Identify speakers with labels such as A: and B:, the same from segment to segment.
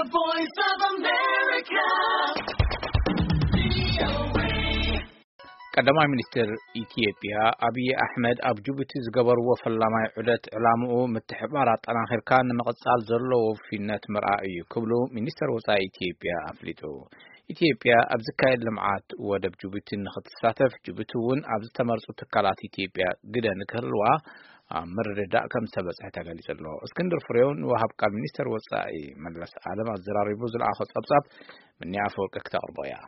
A: voice of America.
B: ቀዳማይ ሚኒስትር ኢትዮጵያ አብይ አህመድ ኣብ ጅቡቲ ዝገበርዎ ፈላማይ ዑደት ዕላምኡ ምትሕብባር ኣጠናኺርካ ንመቕጻል ዘለዎ ወፊነት ምርኣይ እዩ ክብሉ ሚኒስትር ወጻኢ ኢትዮጵያ ኣፍሊጡ። ኢትዮጵያ ኣብ ዝካየድ ልምዓት ወደብ ጅቡቲ ንኽትሳተፍ ጅቡቲ እውን ኣብ ዝተመርጹ ትካላት ኢትዮጵያ ግደ ንክህልዋ ምርድዳእ ከም ዝተበጽሐ ተገሊጹ ኣሎ። እስክንድር ፍሬውን ወሃብ ቃል ሚኒስትር ወጻኢ መለስ ዓለም ኣዘራሪቡ ዝለኣኸ ጸብጻብ ምንያ ኣፈወርቂ ክተቕርቦ እያ።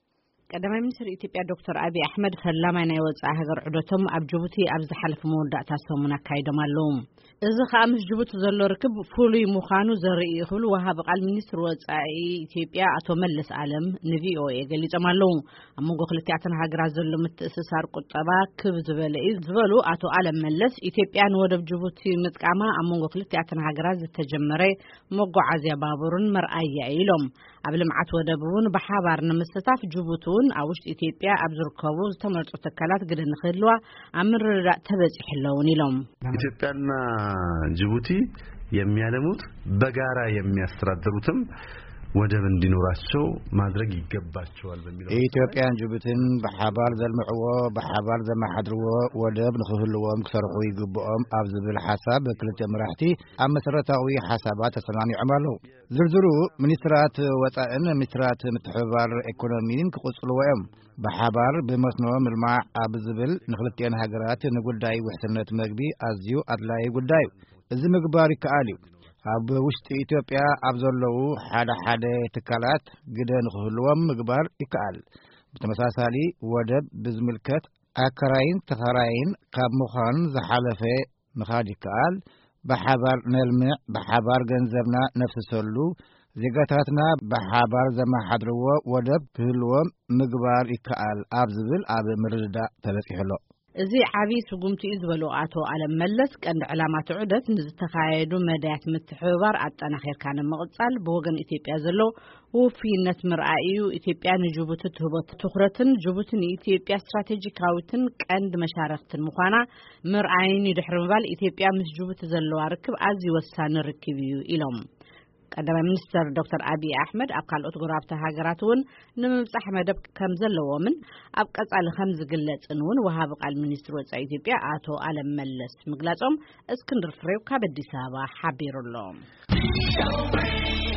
C: ቀዳማይ ሚኒስትር ኢትዮጵያ ዶክተር አብይ አህመድ ፈላማይ ናይ ወጻኢ ሃገር ዑደቶም ኣብ ጅቡቲ ኣብ ዝሓለፈ መወዳእታ ሰሙን ኣካይዶም ኣለዉ። እዚ ከዓ ምስ ጅቡቲ ዘሎ ርክብ ፍሉይ ምዃኑ ዘርኢ ይኽብሉ ወሃብ ቃል ሚኒስትር ወጻኢ ኢትዮጵያ ኣቶ መለስ ዓለም ንቪኦኤ ገሊጾም ኣለዉ። ኣብ መንጎ ክልቲአተን ሃገራት ዘሎ ምትእስሳር ቁጠባ ክብ ዝበለ እዩ ዝበሉ ኣቶ ዓለም መለስ ኢትዮጵያ ንወደብ ጅቡቲ ምጥቃማ ኣብ መንጎ ክልቲአተን ሃገራት ዝተጀመረ መጓዓዝያ ባቡርን መርኣያ ኢሎም ኣብ ልምዓት ወደብ እውን ብሓባር ንምስታፍ ጅቡቲ ኣብ ውሽጢ ኢትዮጵያ ኣብ ዝርከቡ ዝተመርጹ ትካላት ግደ ንክህልዋ ኣብ ምርድዳእ ተበጺሕለውን ኢሎም
D: ኢትዮጵያና ጅቡቲ የሚያለሙት በጋራ የሚያስተዳድሩትም ወደብ እንዲኖራቸው ማድረግ ይገባቸዋል በሚለው
E: ኢትዮጵያን ጅቡቲን በሓባር ዘልምዕዎ በሓባር ዘማሓድርዎ ወደብ ንክህልዎም ክሰርሑ ይግብኦም ኣብ ዝብል ሓሳብ ክልተ መራሕቲ ኣብ መሰረታዊ ሓሳባት ተሰናኒዖም ኣለዉ። ዝርዝሩ ሚኒስትራት ወጻኢን ሚኒስትራት ምትሕብባር ኢኮኖሚን ክቕጽልዎ እዮም። በሓባር ብመስኖ ምልማዕ ኣብ ዝብል ንክልቲአን ሃገራት ንጉዳይ ውሕስነት መግቢ ኣዝዩ ኣድላይ ጉዳይ እዚ ምግባር ይከኣል እዩ። ኣብ ውሽጢ ኢትዮጵያ ኣብ ዘለዉ ሓደ ትካላት ግደ ንክህልዎም ምግባር ይከኣል። ብተመሳሳሊ ወደብ ብዝምልከት ኣከራይን ተኸራይን ካብ ምዃን ዝሓለፈ ምኻድ ይከኣል። በሓባር ነልምዕ በሓባር ገንዘብና ነፍስሰሉ ዜጋታትና በሓባር ዘማሓድርዎ ወደብ ክህልዎም ምግባር ይከኣል ኣብ ዝብል ኣብ ምርድዳእ ተበጺሕሎ።
C: እዚ ዓብይ ስጉምቲ እዩ ዝበሉ ኣቶ ዓለም መለስ ቀንዲ ዕላማት ዑደት ንዝተኻየዱ መዳያት ምትሕብባር ኣጠናኺርካ ንምቕጻል ብወገን ኢትዮጵያ ዘሎ ውፍይነት ምርኣይ እዩ። ኢትዮጵያ ንጅቡቲ ትህቦ ትኹረትን ጅቡቲ ንኢትዮጵያ ስትራቴጂካዊትን ቀንዲ መሻርክትን ምዃና ምርኣይን ይድሕር ምባል ኢትዮጵያ ምስ ጅቡቲ ዘለዋ ርክብ ኣዝዩ ወሳኒ ርክብ እዩ ኢሎም ቀዳማይ ሚኒስትር ዶክተር አብይ አህመድ ኣብ ካልኦት ጎረቤት ሃገራት እውን ንምብጻሕ መደብ ከም ዘለዎምን ኣብ ቀጻሊ ከም ዝግለጽን እውን ወሃብ ቃል ሚኒስትር ወጻኢ ኢትዮጵያ ኣቶ ዓለም መለስ ምግላጾም እስክንድር ፍሬው ካብ አዲስ አበባ ሓቢሩሎም